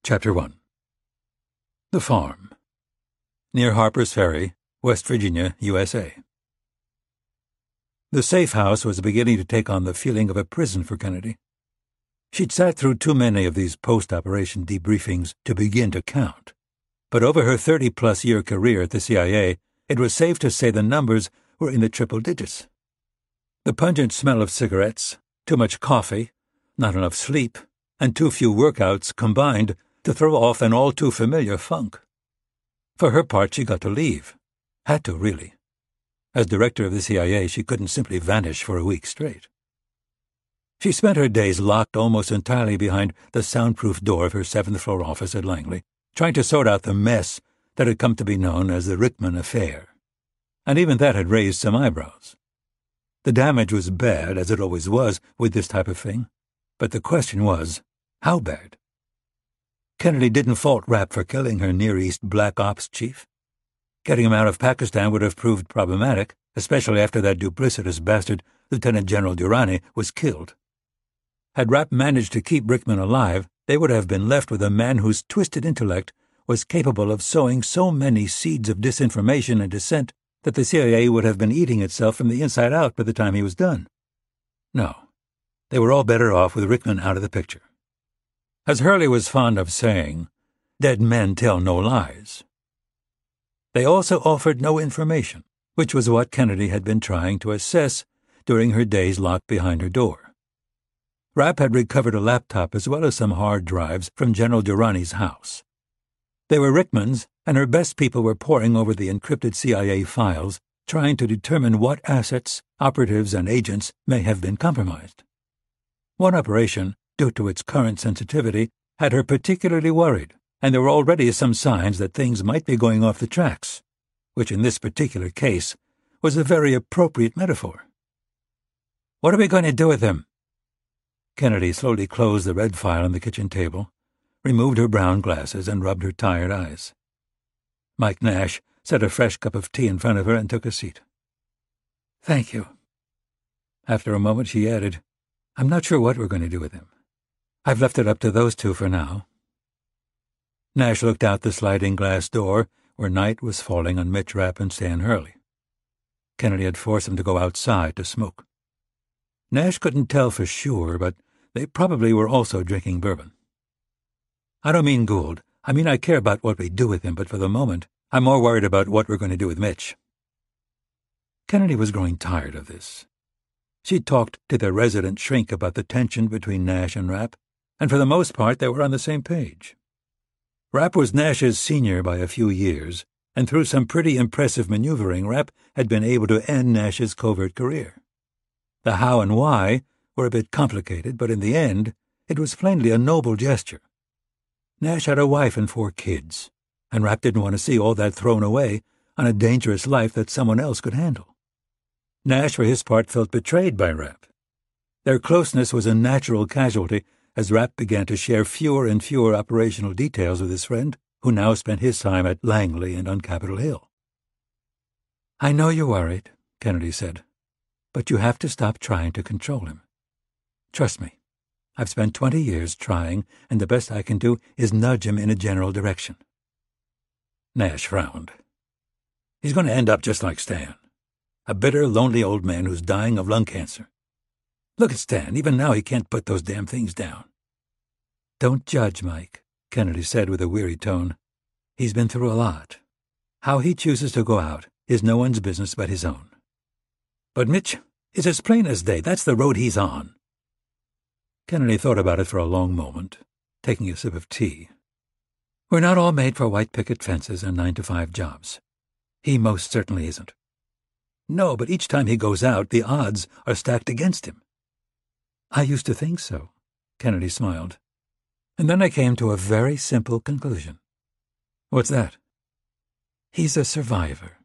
Chapter 1. The Farm. Near Harper's Ferry, West Virginia, USA. The safe house was beginning to take on the feeling of a prison for Kennedy. She'd sat through too many of these post-operation debriefings to begin to count, but over her 30-plus-year career at the CIA, it was safe to say the numbers were in the triple digits. The pungent smell of cigarettes, too much coffee, not enough sleep, and too few workouts combined to throw off an all-too-familiar funk. For her part, she got to leave. Had to, really. As director of the CIA, she couldn't simply vanish for a week straight. She spent her days locked almost entirely behind the soundproof door of her seventh-floor office at Langley, trying to sort out the mess that had come to be known as the Rickman affair. And even that had raised some eyebrows. The damage was bad, as it always was with this type of thing, but the question was, how bad? Kennedy didn't fault Rapp for killing her Near East Black Ops chief. Getting him out of Pakistan would have proved problematic, especially after that duplicitous bastard, Lieutenant General Durrani, was killed. Had Rapp managed to keep Rickman alive, they would have been left with a man whose twisted intellect was capable of sowing so many seeds of disinformation and dissent that the CIA would have been eating itself from the inside out by the time he was done. No, they were all better off with Rickman out of the picture. As Hurley was fond of saying, dead men tell no lies. They also offered no information, which was what Kennedy had been trying to assess during her days locked behind her door. Rapp had recovered a laptop as well as some hard drives from General Durrani's house. They were Rickman's, and her best people were poring over the encrypted CIA files, trying to determine what assets, operatives, and agents may have been compromised. One operation, due to its current sensitivity, had her particularly worried, and there were already some signs that things might be going off the tracks, which in this particular case was a very appropriate metaphor. "What are we going to do with him?" Kennedy slowly closed the red file on the kitchen table, removed her brown glasses, and rubbed her tired eyes. Mike Nash set a fresh cup of tea in front of her and took a seat. "Thank you." After a moment she added, "I'm not sure what we're going to do with him. I've left it up to those two for now." Nash looked out the sliding glass door where night was falling on Mitch Rapp and Stan Hurley. Kennedy had forced them to go outside to smoke. Nash couldn't tell for sure, but they probably were also drinking bourbon. "I don't mean Gould. I mean I care about what we do with him, but for the moment, I'm more worried about what we're going to do with Mitch." Kennedy was growing tired of this. She'd talked to their resident shrink about the tension between Nash and Rapp, and for the most part they were on the same page. Rapp was Nash's senior by a few years, and through some pretty impressive maneuvering, Rapp had been able to end Nash's covert career. The how and why were a bit complicated, but in the end, it was plainly a noble gesture. Nash had a wife and 4 kids, and Rapp didn't want to see all that thrown away on a dangerous life that someone else could handle. Nash, for his part, felt betrayed by Rapp. Their closeness was a natural casualty as Rapp began to share fewer and fewer operational details with his friend, who now spent his time at Langley and on Capitol Hill. "I know you're worried," Kennedy said, "but you have to stop trying to control him. Trust me, I've spent 20 years trying, and the best I can do is nudge him in a general direction." Nash frowned. "He's going to end up just like Stan. A bitter, lonely old man who's dying of lung cancer. Look at Stan. Even now he can't put those damn things down." "Don't judge, Mike," Kennedy said with a weary tone. "He's been through a lot. How he chooses to go out is no one's business but his own." "But Mitch, it's as plain as day. That's the road he's on." Kennedy thought about it for a long moment, taking a sip of tea. "We're not all made for white picket fences and 9-to-5 jobs. He most certainly isn't." "No, but each time he goes out, the odds are stacked against him." "I used to think so," Kennedy smiled. "And then I came to a very simple conclusion." "What's that?" "He's a survivor.